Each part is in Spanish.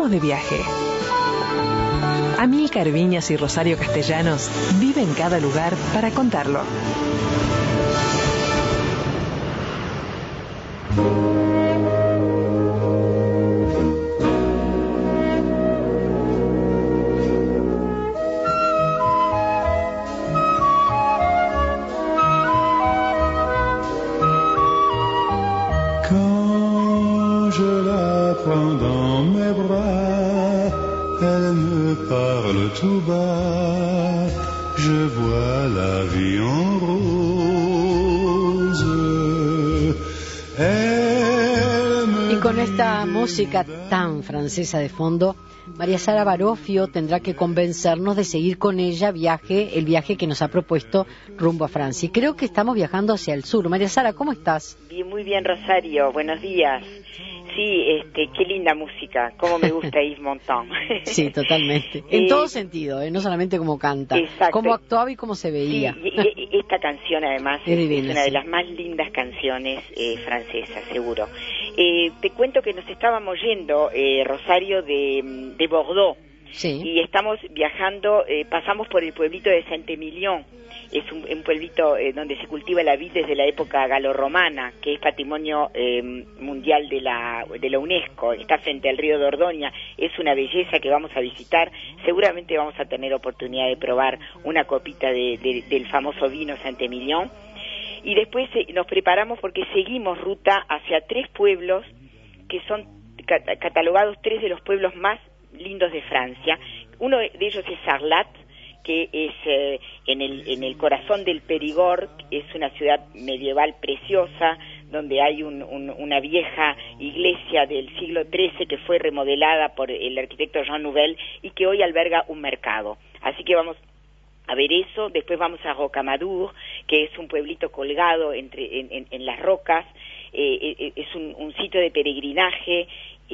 Vamos de viaje. Amílcar Viñas y Rosario Castellanos viven cada lugar para contarlo. Tout bas, je vois la vie en rose. Y con esta música tan francesa de fondo, María Sara Baroffio tendrá que convencernos de seguir con ella el viaje que nos ha propuesto rumbo a Francia. Y creo que estamos viajando hacia el sur. María Sara, ¿cómo estás? Bien, muy bien, Rosario. Buenos días. Sí, qué linda música, cómo me gusta Yves Montand. Sí, totalmente, en todo sentido, no solamente cómo canta, exacto. Cómo actuaba y cómo se veía. Sí, y esta canción además es una de las más lindas canciones francesas, seguro. Te cuento que nos estábamos yendo, Rosario, de Bordeaux, sí. Y estamos viajando, pasamos por el pueblito de Saint-Émilion. Es un pueblito donde se cultiva la vid desde la época galorromana, que es patrimonio mundial de la UNESCO. Está frente al río Dordoña. Es una belleza que vamos a visitar. Seguramente vamos a tener oportunidad de probar una copita del famoso vino Saint-Émilion. Y después nos preparamos porque seguimos ruta hacia 3 pueblos que son catalogados 3 de los pueblos más lindos de Francia. Uno de ellos es Sarlat, que es en el corazón del Périgord. Es una ciudad medieval preciosa, donde hay una vieja iglesia del siglo XIII que fue remodelada por el arquitecto Jean Nouvel y que hoy alberga un mercado. Así que vamos a ver eso. Después vamos a Rocamadour, que es un pueblito colgado en las rocas. Es un sitio de peregrinaje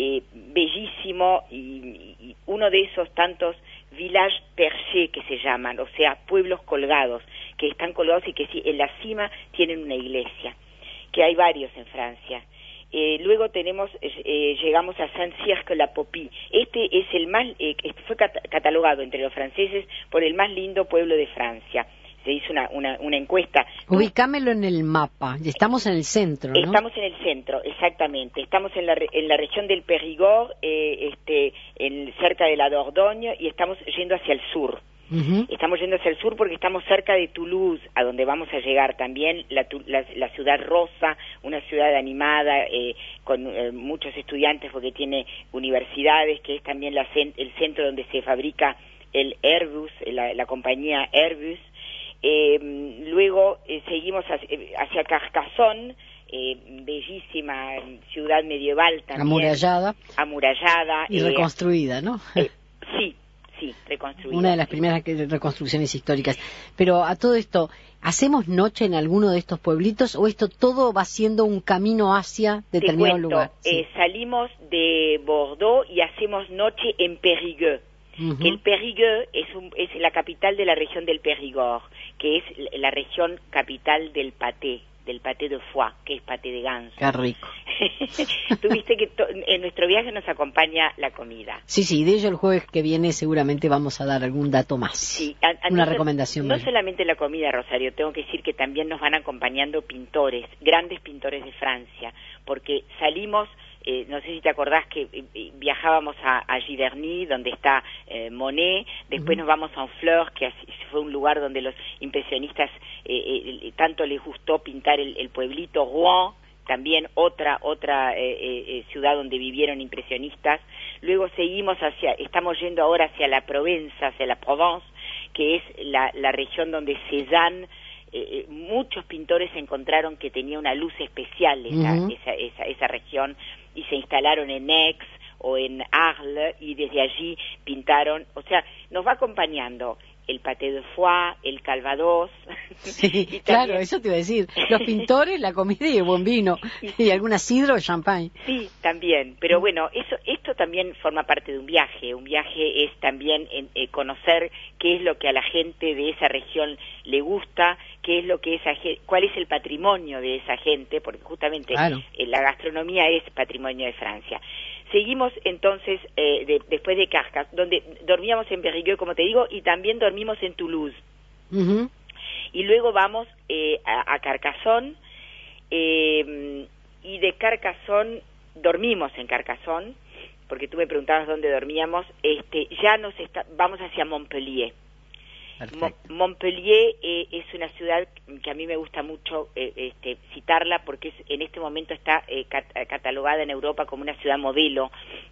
bellísimo y uno de esos tantos village perché que se llaman, o sea, pueblos colgados, que están colgados y que sí, en la cima tienen una iglesia, que hay varios en Francia. Luego llegamos a Saint-Cirque-la-Popie. Este es el más, fue catalogado entre los franceses por el más lindo pueblo de Francia. Se hizo una encuesta. Ubicámelo en el mapa. Estamos en el centro, ¿no? Estamos en el centro, exactamente. Estamos en la región del Périgord, cerca de la Dordogne, y estamos yendo hacia el sur. Uh-huh. Estamos yendo hacia el sur porque estamos cerca de Toulouse, a donde vamos a llegar también, la ciudad rosa, una ciudad animada, con muchos estudiantes porque tiene universidades, que es también el centro donde se fabrica el Airbus, la compañía Airbus. Luego seguimos hacia Carcassonne, bellísima ciudad medieval también. Amurallada. Y reconstruida, ¿no? Sí, reconstruida. Una de las primeras reconstrucciones históricas. Pero a todo esto, ¿hacemos noche en alguno de estos pueblitos o esto todo va siendo un camino hacia determinado lugar? Sí. Salimos de Bordeaux y hacemos noche en Périgueux. Uh-huh. Que el Périgueux es la capital de la región del Périgord, que es la región capital del paté de foie, que es paté de ganso. Qué rico. Tú viste que en nuestro viaje nos acompaña la comida. Sí, de ello el jueves que viene seguramente vamos a dar algún dato más. Sí, una recomendación. No solamente la comida, Rosario, tengo que decir que también nos van acompañando pintores, grandes pintores de Francia, porque salimos... no sé si te acordás que viajábamos a Giverny, donde está Monet, después nos vamos a Honfleur, que fue un lugar donde los impresionistas tanto les gustó pintar el pueblito, Rouen, también otra ciudad donde vivieron impresionistas. Luego estamos yendo ahora hacia la Provenza, hacia la Provence, que es la región donde Cézanne, muchos pintores encontraron que tenía una luz especial esa región, y se instalaron en Aix o en Arles y desde allí pintaron. O sea, nos va acompañando el paté de foie, el calvados. Sí, claro, eso te iba a decir. Los pintores, la comida y el buen vino. Y alguna sidra o champagne. Sí, también. Pero bueno, esto también forma parte de un viaje. Un viaje es también conocer qué es lo que a la gente de esa región le gusta, qué es lo que cuál es el patrimonio de esa gente, porque justamente claro, la gastronomía es patrimonio de Francia. Seguimos entonces, después de Carcassonne, donde dormíamos en Périgueux, como te digo, y también dormimos en Toulouse. Uh-huh. Y luego vamos a Carcassonne, y de Carcassonne dormimos en Carcassonne, porque tú me preguntabas dónde dormíamos. Vamos hacia Montpellier. Montpellier es una ciudad que a mí me gusta mucho citarla, porque en este momento está catalogada en Europa como una ciudad modelo,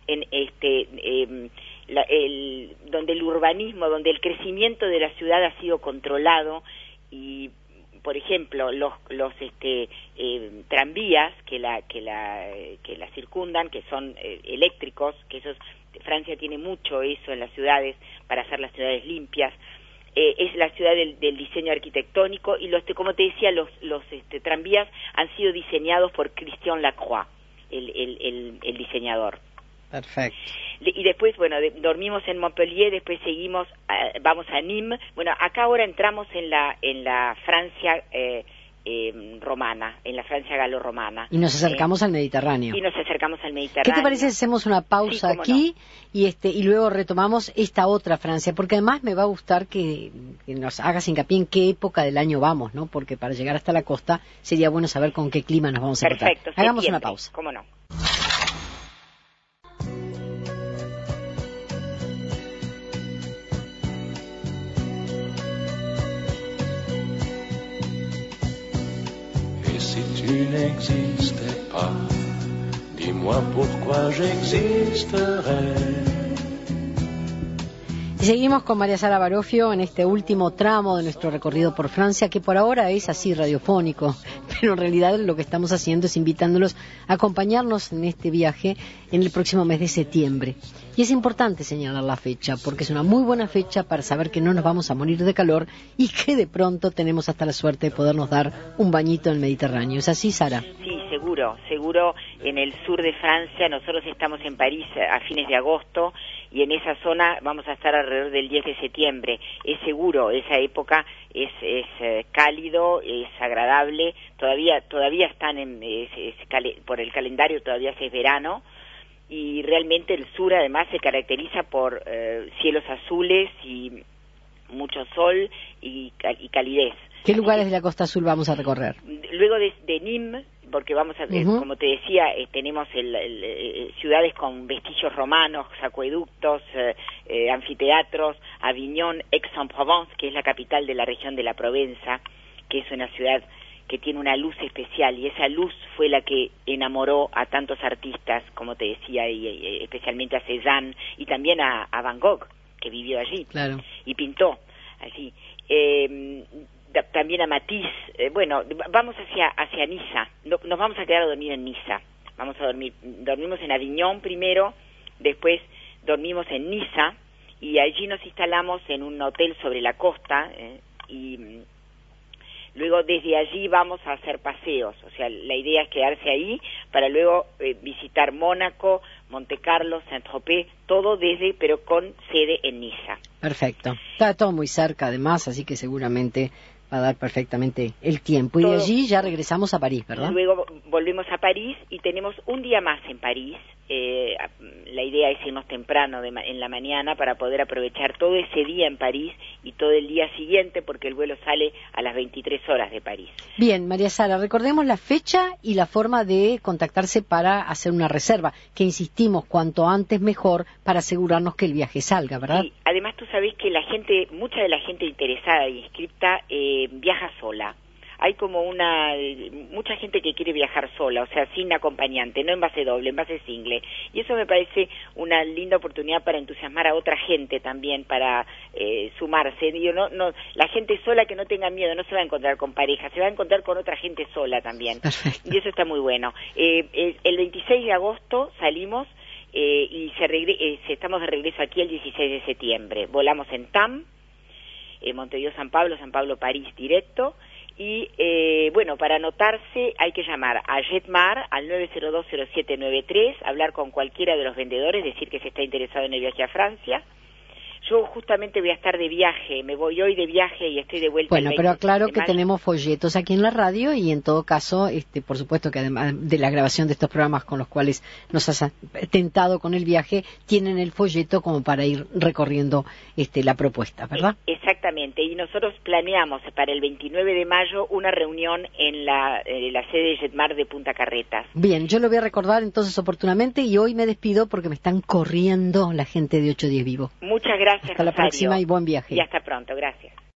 donde el urbanismo, donde el crecimiento de la ciudad ha sido controlado. Y por ejemplo, los tranvías que la circundan, que son eléctricos, que Francia tiene mucho eso en las ciudades para hacer las ciudades limpias. Es la ciudad del diseño arquitectónico, y como te decía, los tranvías han sido diseñados por Christian Lacroix, el diseñador. Perfecto. Y después, bueno, dormimos en Montpellier, después seguimos, vamos a Nîmes. Bueno, acá ahora entramos en la Francia romana, en la Francia galo-romana. Y nos acercamos al Mediterráneo. ¿Qué te parece si hacemos una pausa aquí y luego retomamos esta otra Francia? Porque además me va a gustar que nos hagas hincapié en qué época del año vamos, ¿no? Porque para llegar hasta la costa sería bueno saber con qué clima nos vamos a encontrar. Perfecto. Hagamos una pausa. ¿Cómo no? Tu n'existais pas, dis-moi pourquoi j'existerais. Y seguimos con María Sara Barofio en este último tramo de nuestro recorrido por Francia, que por ahora es así radiofónico, pero en realidad lo que estamos haciendo es invitándolos a acompañarnos en este viaje en el próximo mes de septiembre. Y es importante señalar la fecha, porque es una muy buena fecha para saber que no nos vamos a morir de calor y que de pronto tenemos hasta la suerte de podernos dar un bañito en el Mediterráneo. ¿Es así, Sara? Sí, seguro en el sur de Francia. Nosotros estamos en París a fines de agosto, y en esa zona vamos a estar alrededor del 10 de septiembre. Es seguro, esa época es cálido, es agradable. Todavía están por el calendario, todavía es verano. Y realmente el sur además se caracteriza por cielos azules y mucho sol y calidez. ¿Qué lugares de la Costa Azul vamos a recorrer? Luego de Nîmes, porque vamos a, como te decía, tenemos ciudades con vestigios romanos, acueductos, anfiteatros, Avignon, Aix-en-Provence, que es la capital de la región de la Provenza, que es una ciudad que tiene una luz especial, y esa luz fue la que enamoró a tantos artistas, como te decía, y especialmente a Cézanne, y también a Van Gogh, que vivió allí, claro, y pintó allí. También a Matisse. Bueno, vamos hacia Niza. Nos vamos a quedar a dormir en Niza. Dormimos en Avignon primero, después dormimos en Niza, y allí nos instalamos en un hotel sobre la costa, y luego desde allí vamos a hacer paseos. O sea, la idea es quedarse ahí para luego visitar Mónaco, Montecarlo, Saint-Tropez, todo pero con sede en Niza. Perfecto. Está todo muy cerca además, así que seguramente va a dar perfectamente el tiempo. Y de allí ya regresamos a París, ¿verdad? Luego volvemos a París y tenemos un día más en París. La idea es irnos temprano en la mañana para poder aprovechar todo ese día en París y todo el día siguiente, porque el vuelo sale a las 23 horas de París. Bien, María Sara, recordemos la fecha y la forma de contactarse para hacer una reserva, que insistimos, cuanto antes mejor, para asegurarnos que el viaje salga, ¿verdad? Sí, además tú sabes que mucha de la gente interesada y inscripta viaja sola. Hay como mucha gente que quiere viajar sola, o sea, sin acompañante, no en base doble, en base single. Y eso me parece una linda oportunidad para entusiasmar a otra gente también, para sumarse. Digo, la gente sola, que no tenga miedo, no se va a encontrar con pareja, se va a encontrar con otra gente sola también. Perfecto. Y eso está muy bueno. El 26 de agosto salimos y estamos de regreso aquí el 16 de septiembre. Volamos en TAM, Montevideo, San Pablo, París directo. Y bueno, para anotarse hay que llamar a Jetmar al 9020793, hablar con cualquiera de los vendedores, decir que se está interesado en el viaje a Francia, Yo justamente voy a estar de viaje, me voy hoy de viaje y estoy de vuelta. Bueno, pero aclaro que tenemos folletos aquí en la radio y en todo caso, por supuesto que además de la grabación de estos programas con los cuales nos has tentado con el viaje, tienen el folleto como para ir recorriendo la propuesta, ¿verdad? Exactamente, y nosotros planeamos para el 29 de mayo una reunión en la sede de Jetmar de Punta Carretas. Bien, yo lo voy a recordar entonces oportunamente y hoy me despido porque me están corriendo la gente de 810 Vivo. Muchas gracias, Hasta la próxima y buen viaje. Y hasta pronto, gracias.